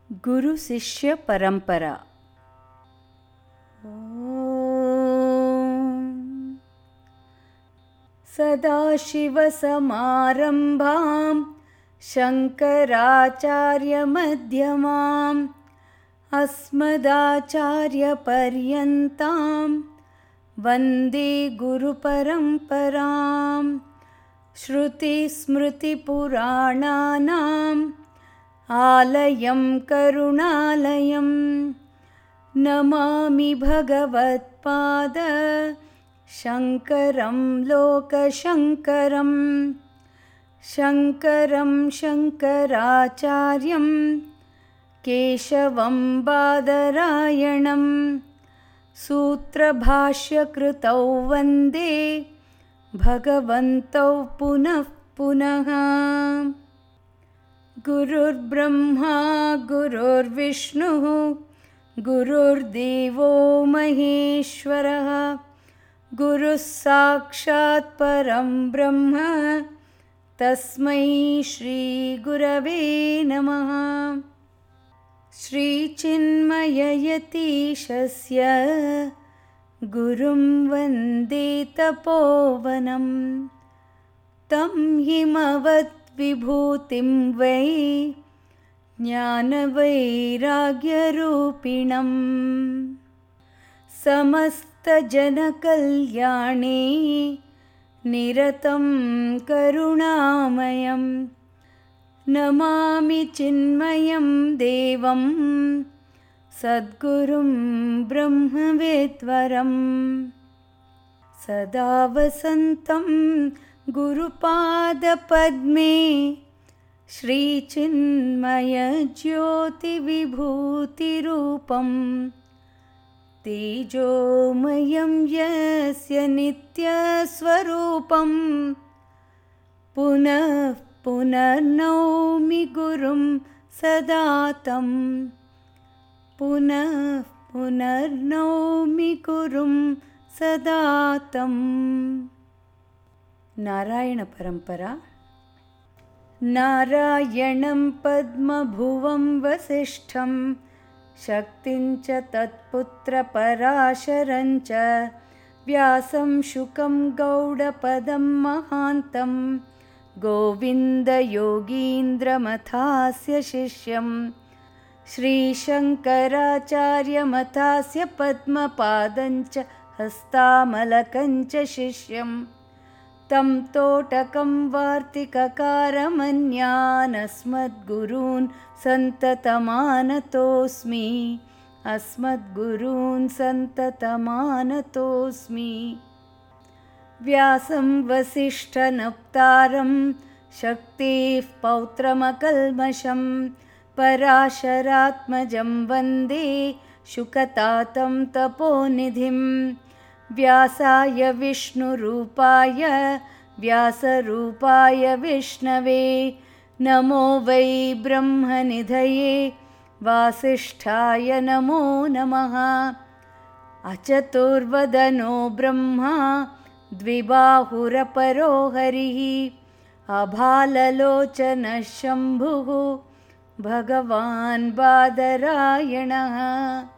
गुरुशिष्य परंपरा। सदाशिवसमारम्भां शङ्कराचार्यमध्यमाम् अस्मदाचार्यपर्यन्तां वन्दे गुरुपरम्परां। श्रुतिस्मृतिपुराणानाम् आलयं करुणालयं नमामि भगवत्पाद शङ्करं लोकशङ्करं। शङ्करं शङ्कराचार्यं केशवं बादरायणं सूत्रभाष्यकृतौ वन्दे भगवन्तौ पुनः पुनः। गुरुर्ब्रह्मा गुरुर्विष्णुः गुरुर्देवो महेश्वरः गुरुः साक्षात् परं ब्रह्म तस्मै श्री गुरवे नमः। श्रीचिन्मययतीशस्य गुरुं वन्दे तपोवनं तं हिमवत् विभूतिं वै ज्ञानवैराग्यरूपिणम् समस्तजनकल्याणे निरतं करुणामयं नमामि चिन्मयं देवं सद्गुरुं ब्रह्मविद्वरं। सदा वसन्तं गुरुपादपद्मे श्रीचिन्मयज्योतिविभूतिरूपं तेजोमयं यस्य नित्यस्वरूपं पुनः पुनर्नौमि गुरुं सदा तं। पुनः पुनर्नौमि गुरुं सदा तं। नारायण परंपरा। नारायणं पद्मभुवं वसिष्ठं शक्तिं च तत्पुत्रपराशरं च व्यासं शुकं गौडपदं महान्तं गोविन्दयोगीन्द्रमथास्य शिष्यं श्रीशङ्कराचार्यमथास्य पद्मपादं च हस्तामलकं च शिष्यं तं तोटकं वार्तिककारमन्यानस्मद्गुरून् सन्ततमानतोऽस्मि। अस्मद्गुरून् सन्ततमानतोऽस्मि। व्यासं वसिष्ठनप्तारं शक्तेः पौत्रमकल्मषं पराशरात्मजं वन्दे शुकतातं तपोनिधिं। व्यासाय विष्णुरूपाय व्यासरूपाय विष्णवे नमो वै ब्रह्मनिधये वासिष्ठाय नमो नमः। अचतुर्वदनो ब्रह्मा द्विबाहुरपरो हरिः अभाललोचनः शम्भुः भगवान् बादरायणः।